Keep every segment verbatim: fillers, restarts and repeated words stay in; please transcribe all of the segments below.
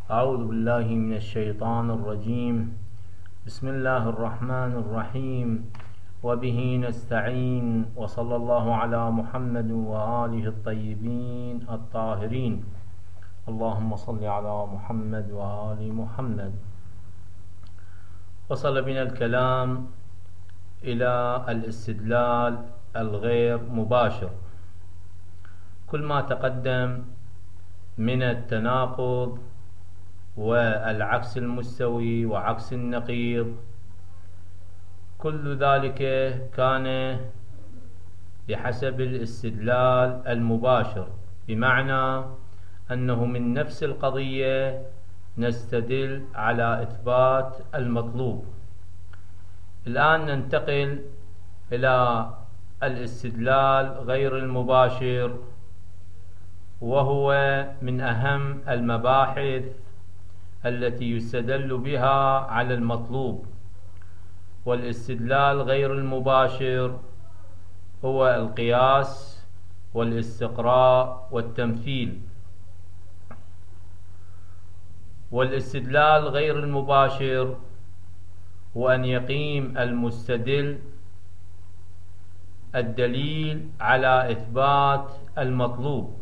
أعوذ بالله من الشيطان الرجيم. بسم الله الرحمن الرحيم، وبه نستعين، وصلى الله على محمد وآله الطيبين الطاهرين. اللهم صل على محمد وآل محمد. وصل بنا الكلام إلى الاستدلال الغير مباشر. كل ما تقدم من التناقض والعكس المستوي وعكس النقيض، كل ذلك كان بحسب الاستدلال المباشر، بمعنى أنه من نفس القضية نستدل على إثبات المطلوب. الآن ننتقل إلى الاستدلال غير المباشر، وهو من أهم المباحث التي يستدل بها على المطلوب. والاستدلال غير المباشر هو القياس والاستقراء والتمثيل. والاستدلال غير المباشر هو أن يقيم المستدل الدليل على إثبات المطلوب.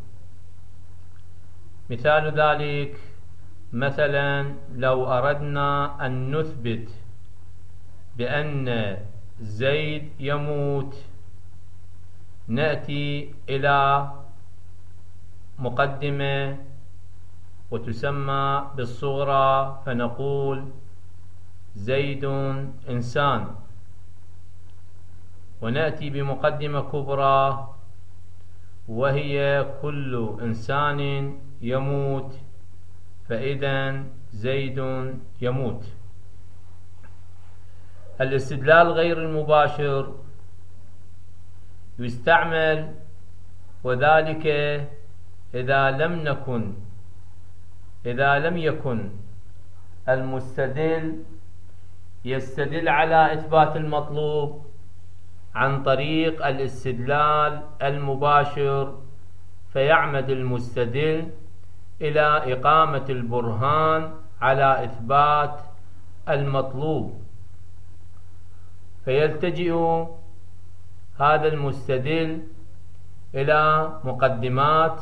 مثال ذلك، مثلا لو أردنا أن نثبت بأن زيد يموت، نأتي إلى مقدمة وتسمى بالصغرى، فنقول زيد إنسان، ونأتي بمقدمة كبرى وهي كل إنسان يموت، فإذا زيد يموت. الاستدلال غير المباشر يستعمل، وذلك إذا لم نكن إذا لم يكن المستدل يستدل على إثبات المطلوب عن طريق الاستدلال المباشر، فيعمد المستدل إلى إقامة البرهان على إثبات المطلوب، فيلتجئ هذا المستدل إلى مقدمات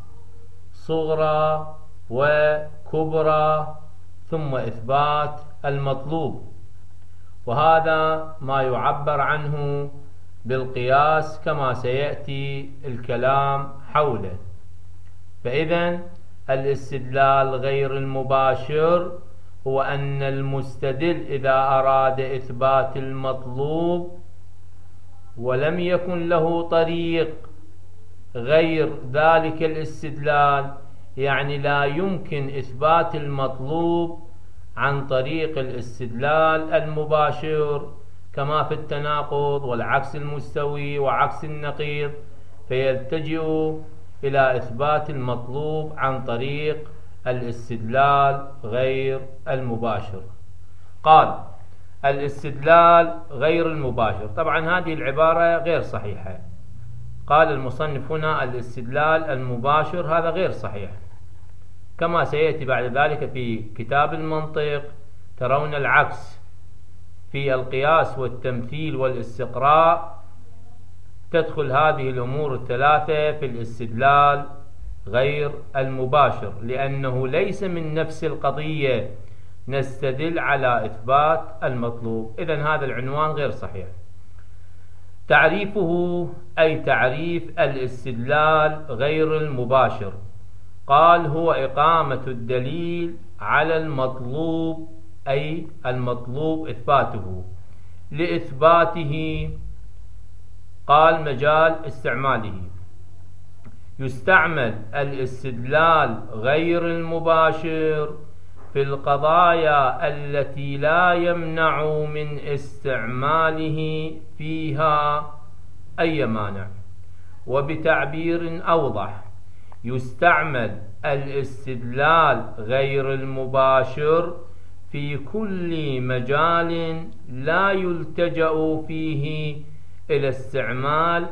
صغرى وكبرى ثم إثبات المطلوب، وهذا ما يعبر عنه بالقياس كما سيأتي الكلام حوله. فإذا الاستدلال غير المباشر هو أن المستدل إذا أراد إثبات المطلوب ولم يكن له طريق غير ذلك الاستدلال، يعني لا يمكن إثبات المطلوب عن طريق الاستدلال المباشر كما في التناقض والعكس المستوي وعكس النقيض، فيلتجئ إلى إثبات المطلوب عن طريق الاستدلال غير المباشر. قال الاستدلال غير المباشر، طبعا هذه العبارة غير صحيحة. قال المصنف هنا الاستدلال المباشر، هذا غير صحيح، كما سيأتي بعد ذلك في كتاب المنطق. ترون العكس في القياس والتمثيل والاستقراء، تدخل هذه الأمور الثلاثة في الاستدلال غير المباشر، لأنه ليس من نفس القضية نستدل على إثبات المطلوب. إذن هذا العنوان غير صحيح. تعريفه أي تعريف الاستدلال غير المباشر، قال هو إقامة الدليل على المطلوب، أي المطلوب إثباته. لإثباته قال مجال استعماله، يستعمل الاستدلال غير المباشر في القضايا التي لا يمنع من استعماله فيها أي مانع. وبتعبير أوضح، يستعمل الاستدلال غير المباشر في كل مجال لا يلتجأ فيه إلى استعمال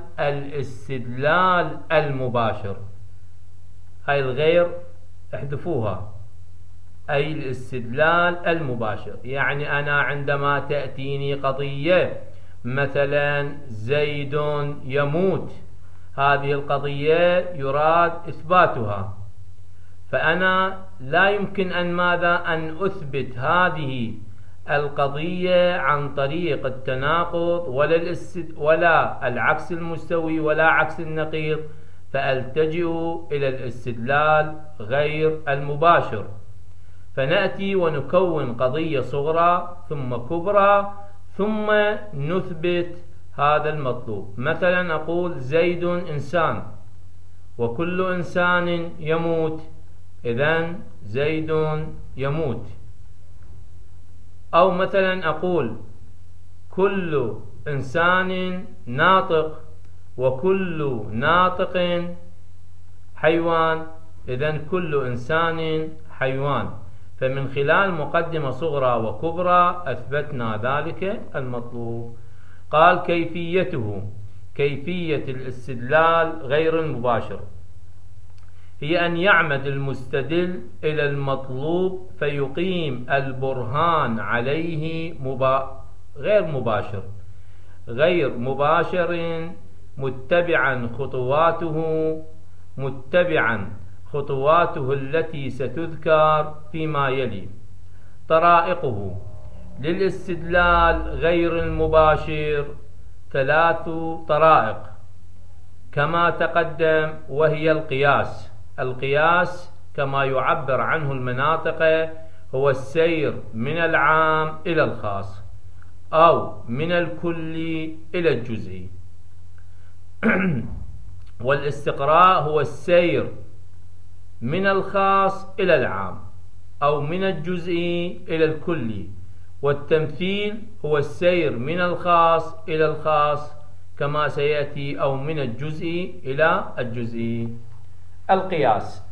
الاستدلال المباشر. هاي الغير احذفوها، أي الاستدلال المباشر. يعني أنا عندما تأتيني قضية مثلا زيد يموت، هذه القضية يراد إثباتها، فأنا لا يمكن أن ماذا أن أثبت هذه القضية عن طريق التناقض ولا الاستد... ولا العكس المستوي ولا عكس النقيض، فألتجئ إلى الاستدلال غير المباشر، فنأتي ونكون قضية صغرى ثم كبرى ثم نثبت هذا المطلوب. مثلا أقول زيد إنسان وكل إنسان يموت، إذن زيد يموت. أو مثلا أقول كل إنسان ناطق وكل ناطق حيوان، إذن كل إنسان حيوان. فمن خلال مقدمة صغرى وكبرى أثبتنا ذلك المطلوب. قال كيفيته، كيفية الاستدلال غير المباشر هي أن يعمد المستدل إلى المطلوب فيقيم البرهان عليه مبا... غير مباشر غير مباشر متبعا خطواته متبعا خطواته التي ستذكر فيما يلي. طرائقه للاستدلال غير المباشر ثلاث طرائق كما تقدم، وهي القياس. القياس كما يعبر عنه المناطق هو السير من العام إلى الخاص أو من الكلي إلى الجزئي. والاستقراء هو السير من الخاص إلى العام أو من الجزئي إلى الكلي. والتمثيل هو السير من الخاص إلى الخاص كما سيأتي، أو من الجزئي إلى الجزئي. القياس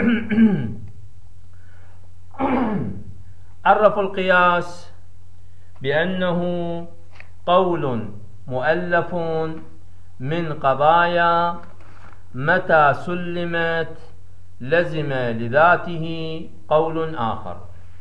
عرف القياس بأنه قول مؤلف من قضايا متى سلمت لزم لذاته قول آخر.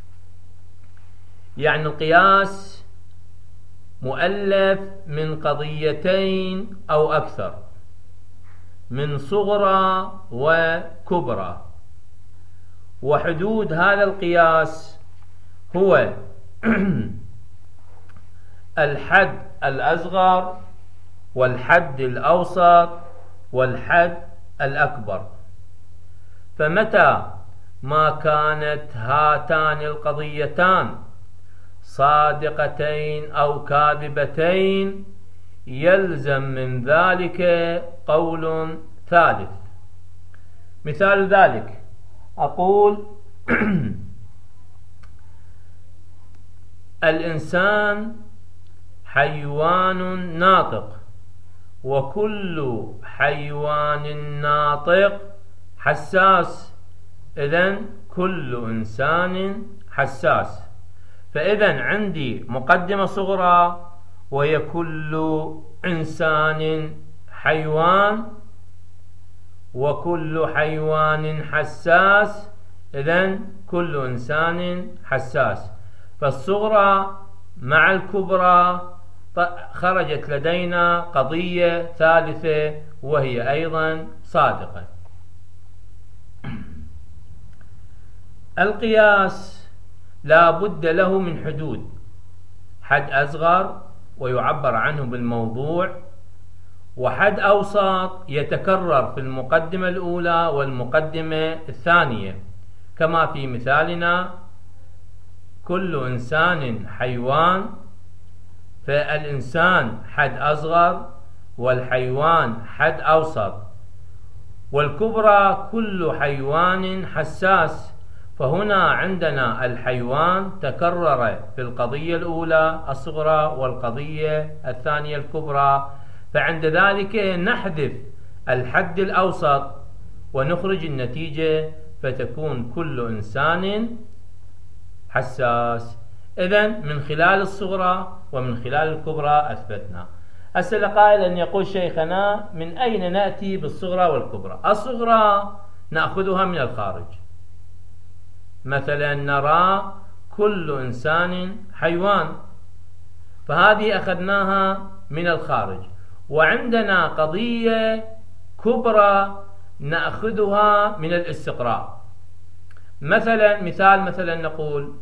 يعني القياس مؤلف من قضيتين أو أكثر، من صغرى وكبرى. وحدود هذا القياس هو الحد الأصغر والحد الأوسط والحد الأكبر. فمتى ما كانت هاتان القضيتان صادقتين أو كاذبتين يلزم من ذلك قول ثالث. مثال ذلك أقول الإنسان حيوان ناطق وكل حيوان ناطق حساس، إذن كل إنسان حساس. فإذن عندي مقدمة صغرى وهي كل إنسان حيوان وكل حيوان حساس، إذن كل إنسان حساس. فالصغرى مع الكبرى خرجت لدينا قضية ثالثة وهي أيضا صادقة. القياس لا بد له من حدود، حد أصغر ويعبر عنه بالموضوع، وحد أوسط يتكرر في المقدمة الأولى والمقدمة الثانية، كما في مثالنا كل إنسان حيوان، فالإنسان حد أصغر والحيوان حد أوسط، والكبرى كل حيوان حساس. فهنا عندنا الحيوان تكرر في القضية الأولى الصغرى والقضية الثانية الكبرى، فعند ذلك نحذف الحد الأوسط ونخرج النتيجة فتكون كل إنسان حساس. إذن من خلال الصغرى ومن خلال الكبرى أثبتنا. هسه قائل أن يقول شيخنا من أين نأتي بالصغرى والكبرى؟ الصغرى نأخذها من الخارج، مثلا نرى كل إنسان حيوان، فهذه أخذناها من الخارج. وعندنا قضية كبرى نأخذها من الاستقراء. مثلا مثال مثلا نقول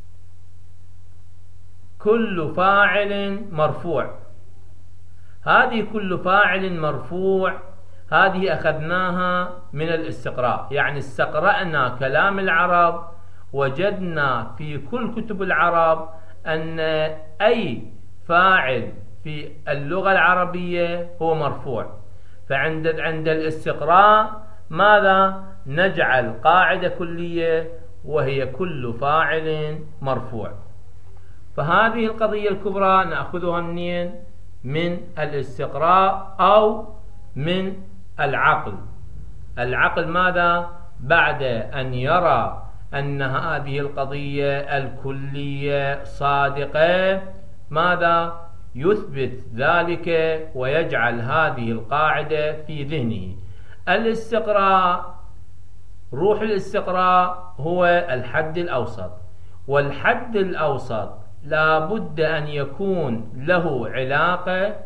كل فاعل مرفوع، هذه كل فاعل مرفوع هذه أخذناها من الاستقراء، يعني استقرأنا كلام العرب، وجدنا في كل كتب العرب أن أي فاعل في اللغة العربية هو مرفوع. فعند عند الاستقراء ماذا؟ نجعل قاعدة كلية وهي كل فاعل مرفوع. فهذه القضية الكبرى نأخذها منين؟ من الاستقراء أو من العقل. العقل ماذا؟ بعد أن يرى أن هذه القضية الكلية صادقة، ماذا؟ يثبت ذلك ويجعل هذه القاعدة في ذهنه. الاستقراء، روح الاستقراء هو الحد الأوسط، والحد الأوسط لا بد أن يكون له علاقة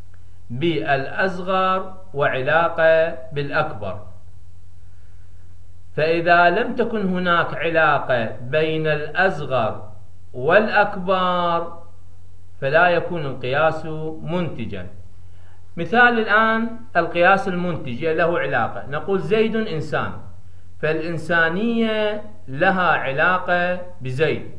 بالأصغر وعلاقة بالأكبر. فإذا لم تكن هناك علاقة بين الأصغر والأكبر فلا يكون القياس منتجا. مثال الآن القياس المنتج له علاقة، نقول زيد إنسان، فالإنسانية لها علاقة بزيد.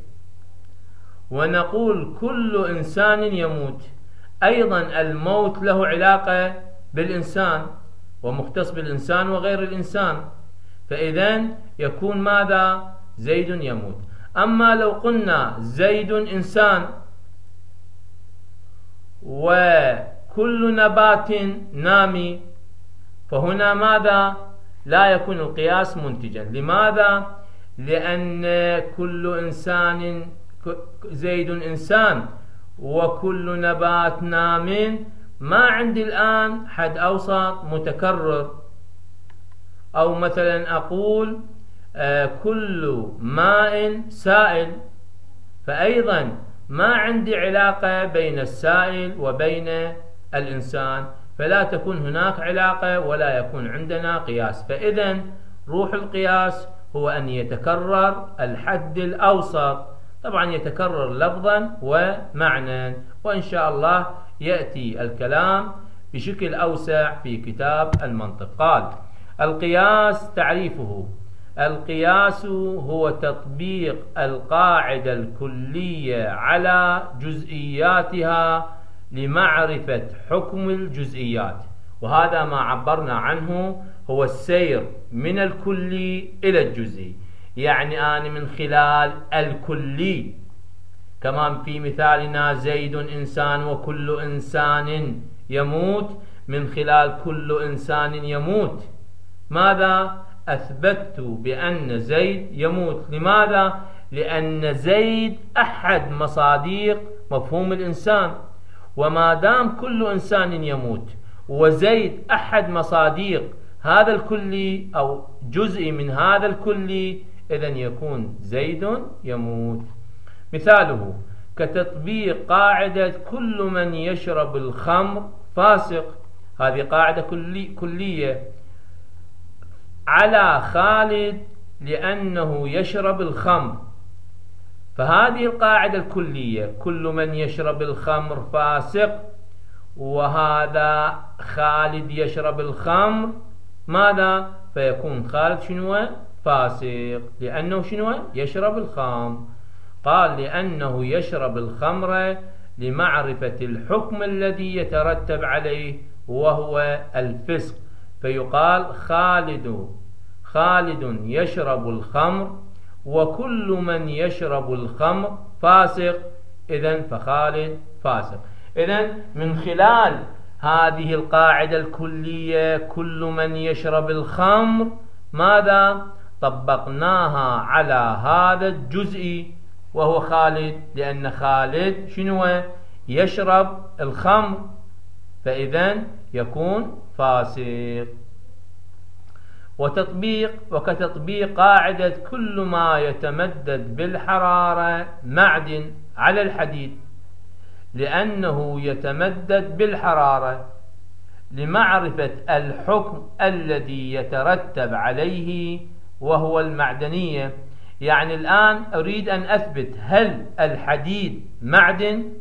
ونقول كل إنسان يموت، أيضا الموت له علاقة بالإنسان ومختص بالإنسان وغير الإنسان، فإذا يكون ماذا؟ زيد يموت. أما لو قلنا زيد إنسان وكل نبات نامي، فهنا ماذا؟ لا يكون القياس منتجا. لماذا؟ لأن كل إنسان زيد إنسان وكل نبات نام، ما عندي الآن حد أوسط متكرر. أو مثلا أقول آه كل ماء سائل، فأيضا ما عندي علاقة بين السائل وبين الإنسان، فلا تكون هناك علاقة ولا يكون عندنا قياس. فإذا روح القياس هو أن يتكرر الحد الأوسط، طبعا يتكرر لفظا ومعنى، وإن شاء الله يأتي الكلام بشكل أوسع في كتاب المنطق. قال القياس تعريفه: القياس هو تطبيق القاعدة الكلية على جزئياتها لمعرفة حكم الجزئيات، وهذا ما عبرنا عنه هو السير من الكلي إلى الجزئي. يعني أنا من خلال الكلي، كمان في مثالنا زيد إنسان وكل إنسان يموت، من خلال كل إنسان يموت ماذا؟ أثبتت بأن زيد يموت. لماذا؟ لأن زيد أحد مصادق مفهوم الإنسان، وما دام كل إنسان يموت وزيد أحد مصادق هذا الكلي أو جزء من هذا الكلي، إذن يكون زيد يموت. مثاله كتطبيق قاعدة كل من يشرب الخمر فاسق، هذه قاعدة كلي كلية على خالد لأنه يشرب الخمر، فهذه القاعدة الكلية كل من يشرب الخمر فاسق، وهذا خالد يشرب الخمر ماذا؟ فيكون خالد شنو؟ فاسق، لأنه شنو؟ يشرب الخمر. قال لأنه يشرب الخمر لمعرفة الحكم الذي يترتب عليه وهو الفسق، فيقال خالد خالد يشرب الخمر وكل من يشرب الخمر فاسق، إذن فخالد فاسق. إذن من خلال هذه القاعدة الكلية كل من يشرب الخمر ماذا؟ طبقناها على هذا الجزء وهو خالد، لأن خالد شنو؟ يشرب الخمر، فإذن يكون فاسق. وتطبيق وكتطبيق قاعدة كل ما يتمدد بالحرارة معدن على الحديد، لأنه يتمدد بالحرارة، لمعرفة الحكم الذي يترتب عليه وهو المعدنية. يعني الآن أريد أن أثبت هل الحديد معدن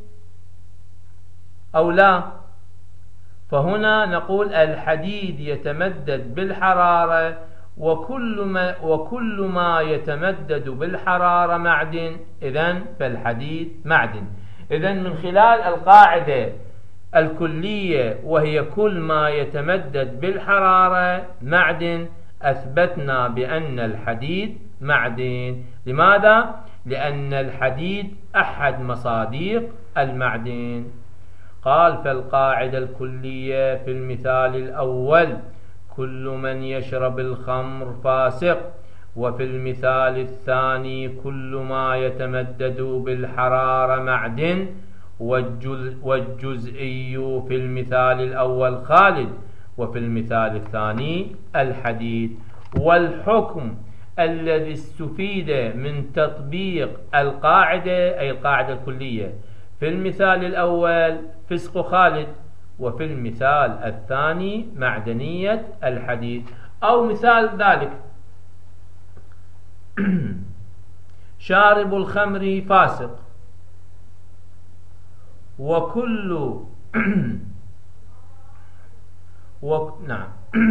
أو لا، فهنا نقول الحديد يتمدد بالحرارة، وكل ما, وكل ما يتمدد بالحرارة معدن، إذن فالحديد معدن. إذن من خلال القاعدة الكلية وهي كل ما يتمدد بالحرارة معدن، أثبتنا بأن الحديد معدن. لماذا؟ لأن الحديد أحد مصادر المعدن. قال: فالقاعدة الكلية في المثال الأول كل من يشرب الخمر فاسق، وفي المثال الثاني كل ما يتمدد بالحرارة معدن، والجزئي في المثال الأول خالد، وفي المثال الثاني الحديد. والحكم الذي استفيد من تطبيق القاعدة أي القاعدة الكلية في المثال الأول فسق خالد، وفي المثال الثاني معدنية الحديد. أو مثال ذلك: شارب الخمر فاسق، وكل و... نعم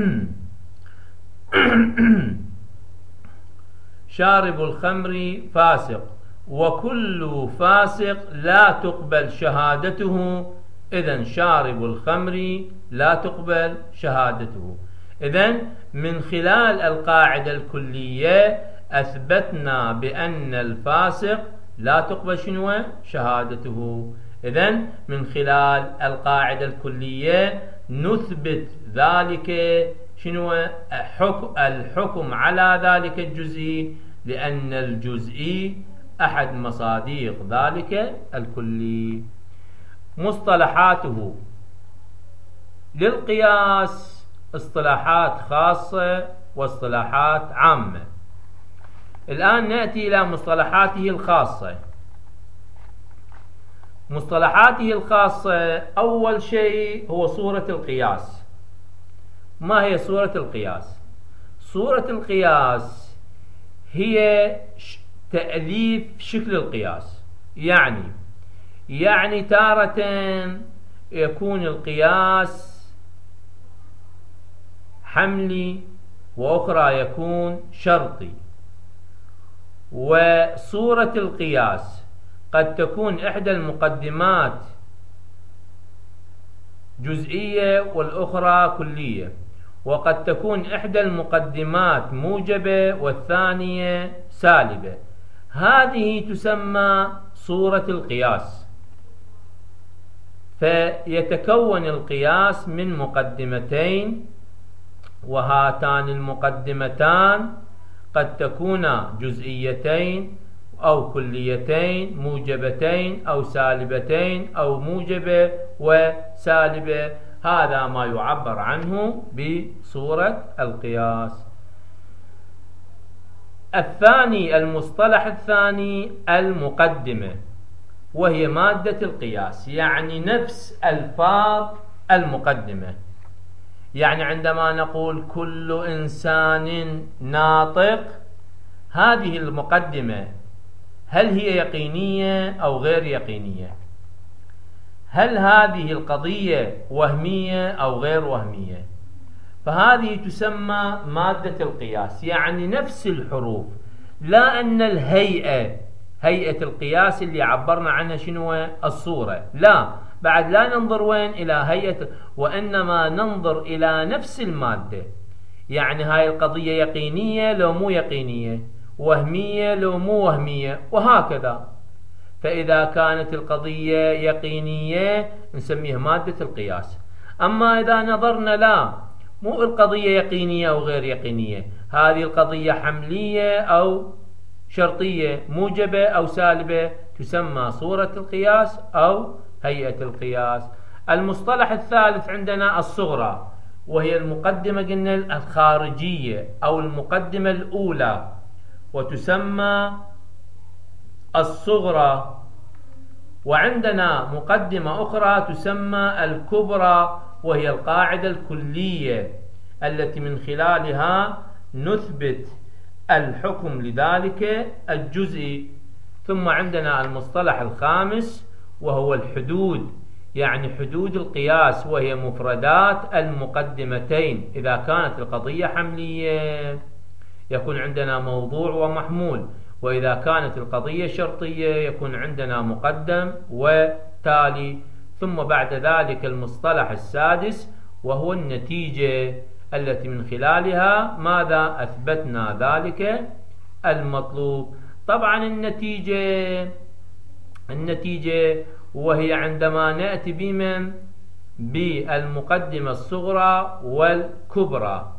شارب الخمر فاسق، وكل فاسق لا تقبل شهادته، إذن شارب الخمر لا تقبل شهادته. إذن من خلال القاعدة الكلية أثبتنا بأن الفاسق لا تقبل شنو؟ شهادته. إذن من خلال القاعدة الكلية نثبت ذلك شنو؟ الحكم على ذلك الجزئي، لأن الجزئي أحد مصادر ذلك الكلي. مصطلحاته للقياس اصطلاحات خاصة واصطلاحات عامة. الآن نأتي إلى مصطلحاته الخاصة. مصطلحاته الخاصة أول شيء هو صورة القياس. ما هي صورة القياس؟ صورة القياس هي تأليف شكل القياس. يعني يعني تارة يكون القياس حملي، وأخرى يكون شرطي. وصورة القياس قد تكون إحدى المقدمات جزئية والأخرى كلية، وقد تكون إحدى المقدمات موجبة والثانية سالبة. هذه تسمى صورة القياس. فيتكون القياس من مقدمتين، وهاتان المقدمتان قد تكونا جزئيتين أو كليتين، موجبتين أو سالبتين، أو موجبة وسالبة. هذا ما يعبر عنه بصورة القياس. الثاني، المصطلح الثاني المقدمة، وهي مادة القياس، يعني نفس ألفاظ المقدمة. يعني عندما نقول كل إنسان ناطق، هذه المقدمة هل هي يقينية أو غير يقينية؟ هل هذه القضية وهمية أو غير وهمية؟ فهذه تسمى مادة القياس، يعني نفس الحروف، لا أن الهيئة هيئة القياس اللي عبرنا عنها شنو؟ الصورة. لا، بعد لا ننظر وين إلى هيئة، وإنما ننظر إلى نفس المادة. يعني هاي القضية يقينية لو مو يقينية، وهمية لو مو وهمية، وهكذا. فإذا كانت القضية يقينية نسميها مادة القياس. أما إذا نظرنا لا، مو القضية يقينية أو غير يقينية، هذه القضية حملية أو شرطية، موجبة أو سالبة، تسمى صورة القياس أو هيئة القياس. المصطلح الثالث عندنا الصغرى، وهي المقدمة قلنا الخارجية أو المقدمة الأولى، وتسمى الصغرى. وعندنا مقدمة أخرى تسمى الكبرى، وهي القاعدة الكلية التي من خلالها نثبت الحكم لذلك الجزئي. ثم عندنا المصطلح الخامس وهو الحدود، يعني حدود القياس، وهي مفردات المقدمتين. إذا كانت القضية حملية يكون عندنا موضوع ومحمول، وإذا كانت القضية شرطية يكون عندنا مقدم وتالي. ثم بعد ذلك المصطلح السادس وهو النتيجة، التي من خلالها ماذا أثبتنا ذلك المطلوب. طبعا النتيجة النتيجة وهي عندما نأتي بمن بالمقدمة الصغرى والكبرى،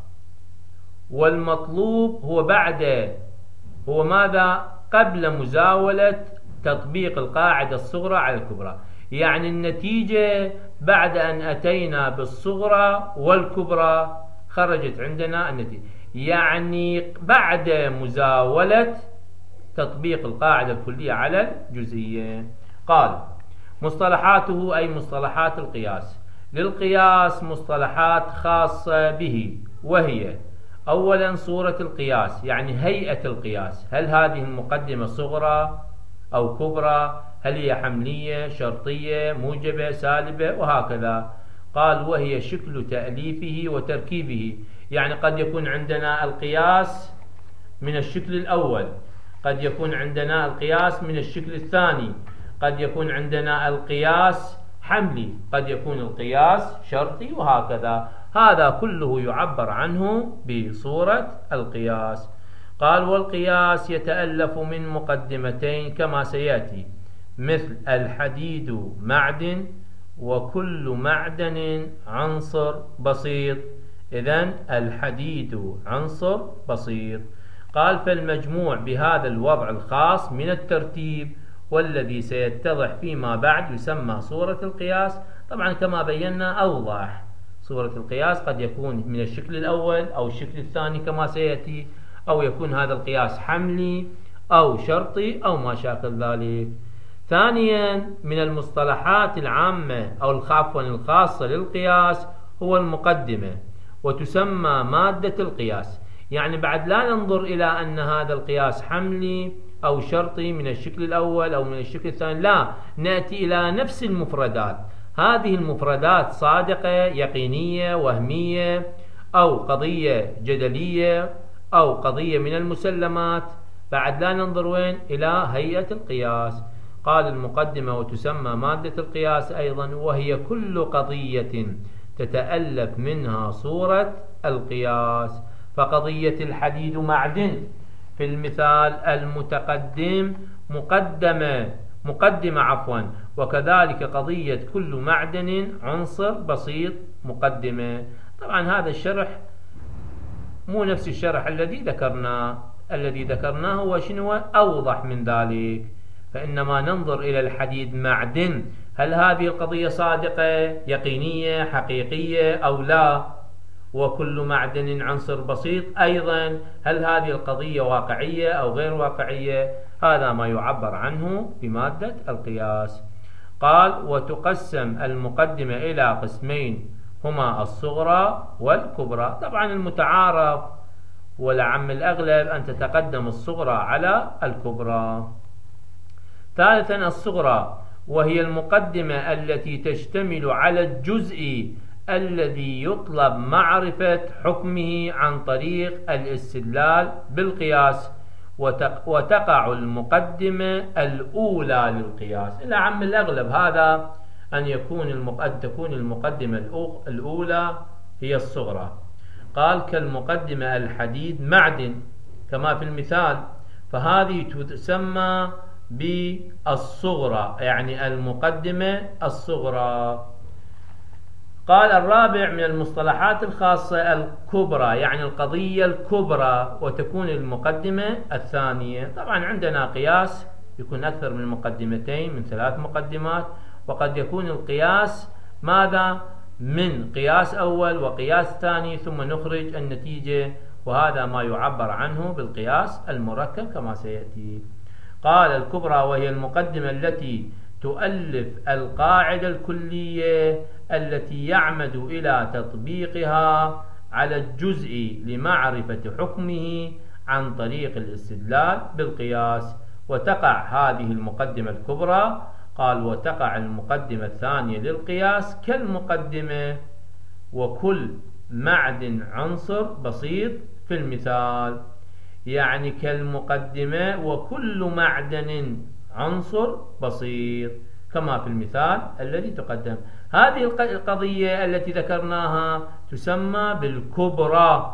والمطلوب هو بعد هو ماذا قبل مزاولة تطبيق القاعدة الصغرى على الكبرى. يعني النتيجة بعد أن أتينا بالصغرى والكبرى خرجت عندنا النتيجة، يعني بعد مزاولة تطبيق القاعدة الكلية على الجزئية. قال مصطلحاته أي مصطلحات القياس. للقياس مصطلحات خاصة به، وهي أولا صورة القياس، يعني هيئة القياس. هل هذه المقدمة صغرى أو كبرى؟ هل هي حملية، شرطية، موجبة، سالبة، وهكذا. قال وهي شكل تأليفه وتركيبه، يعني قد يكون عندنا القياس من الشكل الأول، قد يكون عندنا القياس من الشكل الثاني، قد يكون عندنا القياس حملي، قد يكون القياس شرطي، وهكذا. هذا كله يعبر عنه بصورة القياس. قال والقياس يتألف من مقدمتين كما سيأتي، مثل الحديد معدن، وكل معدن عنصر بسيط. إذن الحديد عنصر بسيط. قال فالمجموع بهذا الوضع الخاص من الترتيب، والذي سيتضح فيما بعد يسمى صورة القياس. طبعا كما بينا أوضح، صورة القياس قد يكون من الشكل الأول أو الشكل الثاني كما سيأتي، أو يكون هذا القياس حملي أو شرطي أو ما شاكل ذلك. ثانيا من المصطلحات العامة أو العفوا الخاصة للقياس هو المقدمة، وتسمى مادة القياس. يعني بعد لا ننظر إلى أن هذا القياس حملي أو شرطي من الشكل الأول أو من الشكل الثاني، لا، نأتي إلى نفس المفردات. هذه المفردات صادقة، يقينية، وهمية، أو قضية جدلية، أو قضية من المسلمات. بعد لا ننظر وين؟ إلى هيئة القياس. قال المقدمة وتسمى مادة القياس أيضا، وهي كل قضية تتألف منها صورة القياس. فقضية الحديد معدن في المثال المتقدم مقدمة مقدمة عفوا وكذلك قضية كل معدن عنصر بسيط مقدمة. طبعا هذا الشرح مو نفس الشرح الذي ذكرناه الذي ذكرناه هو شنو أوضح من ذلك. فإنما ننظر إلى الحديد معدن، هل هذه القضية صادقة، يقينية، حقيقية أو لا؟ وكل معدن عنصر بسيط أيضا، هل هذه القضية واقعية أو غير واقعية؟ هذا ما يعبر عنه بمادة القياس. قال وتقسم المقدمة إلى قسمين، هما الصغرى والكبرى. طبعا المتعارف والعم الأغلب أن تتقدم الصغرى على الكبرى. ثالثا الصغرى، وهي المقدمة التي تشتمل على الجزء الذي يطلب معرفة حكمه عن طريق الاستدلال بالقياس، وتقع المقدمة الأولى للقياس. العم الأغلب هذا أن يكون أن تكون المقدمة الأولى هي الصغرى. قال كالمقدمة الحديد معدن كما في المثال، فهذه تسمى بالصغرى، يعني المقدمة الصغرى. قال الرابع من المصطلحات الخاصة الكبرى، يعني القضية الكبرى، وتكون المقدمة الثانية. طبعا عندنا قياس يكون أكثر من مقدمتين، من ثلاث مقدمات، وقد يكون القياس ماذا من قياس أول وقياس ثاني ثم نخرج النتيجة، وهذا ما يعبر عنه بالقياس المركب كما سيأتي. قال الكبرى وهي المقدمة التي تؤلف القاعدة الكلية التي يعمد إلى تطبيقها على الجزء لمعرفة حكمه عن طريق الاستدلال بالقياس. وتقع هذه المقدمة الكبرى، قال وتقع المقدمة الثانية للقياس كالمقدمة، وكل معدن عنصر بسيط في المثال، يعني كالمقدمة وكل معدن عنصر بسيط كما في المثال الذي تقدم. هذه القضية التي ذكرناها تسمى بالكبرى.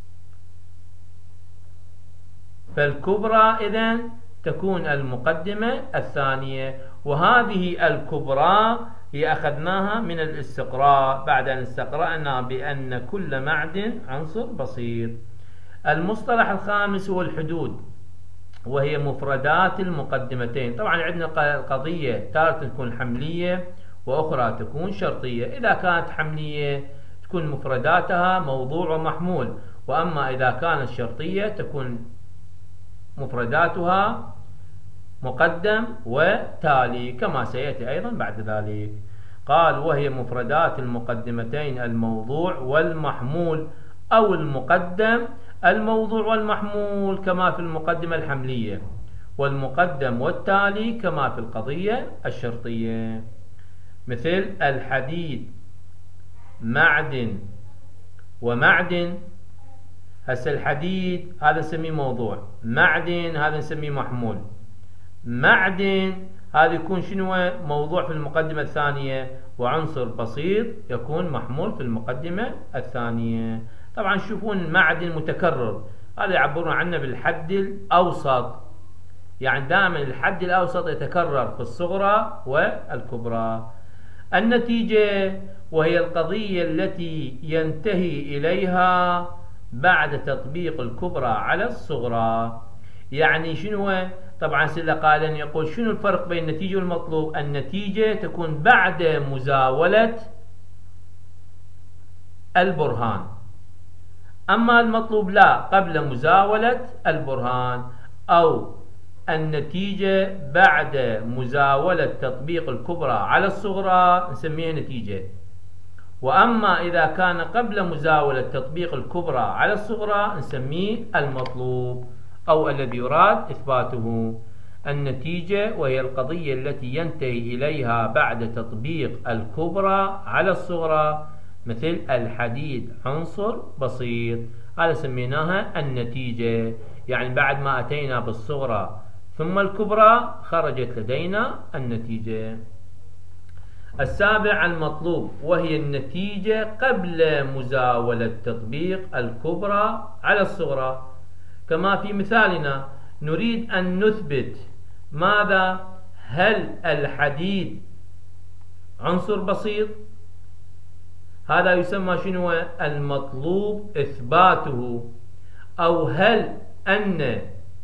فالكبرى إذن تكون المقدمة الثانية، وهذه الكبرى هي أخذناها من الاستقراء بعد أن استقرأنا بأن كل معدن عنصر بسيط. المصطلح الخامس هو الحدود، وهي مفردات المقدمتين. طبعا عندنا القضية تارة تكون حملية وأخرى تكون شرطية. إذا كانت حملية تكون مفرداتها موضوع ومحمول، وأما إذا كانت شرطية تكون مفرداتها مقدم وتالي كما سيأتي أيضا بعد ذلك. قال وهي مفردات المقدمتين الموضوع والمحمول، أو المقدم الموضوع والمحمول كما في المقدمة الحملية، والمقدم والتالي كما في القضية الشرطية. مثل الحديد معدن ومعدن. هسه الحديد هذا نسميه موضوع، معدن هذا نسميه محمول. معدن هذا يكون شنو؟ موضوع في المقدمة الثانية، وعنصر بسيط يكون محمول في المقدمة الثانية. طبعا تشوفون المعدن متكرر، هذا يعبرون عنه بالحد الأوسط، يعني دائما الحد الأوسط يتكرر في الصغرى والكبرى. النتيجة وهي القضية التي ينتهي إليها بعد تطبيق الكبرى على الصغرى. يعني شنو؟ طبعا سيدنا قائلا يقول شنو الفرق بين النتيجة والمطلوب؟ النتيجة تكون بعد مزاولة البرهان، أما المطلوب لا، قبل مزاولة البرهان. أو النتيجة بعد مزاولة تطبيق الكبرى على الصغرى نسميها نتيجة، وأما إذا كان قبل مزاولة تطبيق الكبرى على الصغرى نسميه المطلوب أو الذي يراد إثباته. النتيجة وهي القضية التي ينتهي إليها بعد تطبيق الكبرى على الصغرى، مثل الحديد عنصر بسيط، هذا سميناها النتيجة، يعني بعد ما أتينا بالصغرى ثم الكبرى خرجت لدينا النتيجة. السابع المطلوب، وهي النتيجة قبل مزاولة تطبيق الكبرى على الصغرى. كما في مثالنا نريد أن نثبت ماذا؟ هل الحديد عنصر بسيط؟ هذا يسمى شنو؟ المطلوب إثباته. أو هل أن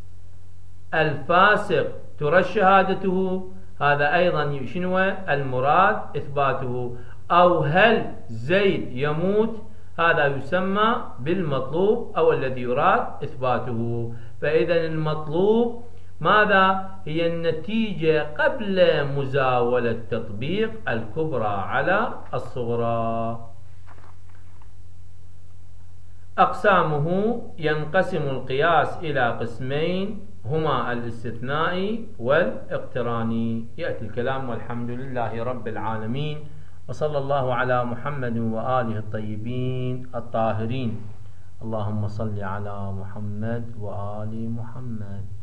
الفاسق ترى شهادته؟ هذا أيضا شنو؟ المراد إثباته. أو هل زيد يموت؟ هذا يسمى بالمطلوب أو الذي يراد إثباته. فإذا المطلوب ماذا؟ هي النتيجة قبل مزاولة تطبيق الكبرى على الصغرى. أقسامه: ينقسم القياس إلى قسمين هما الاستثنائي والاقتراني. يأتي الكلام والحمد لله رب العالمين، وصلى الله على محمد وآله الطيبين الطاهرين. اللهم صل على محمد وآل محمد.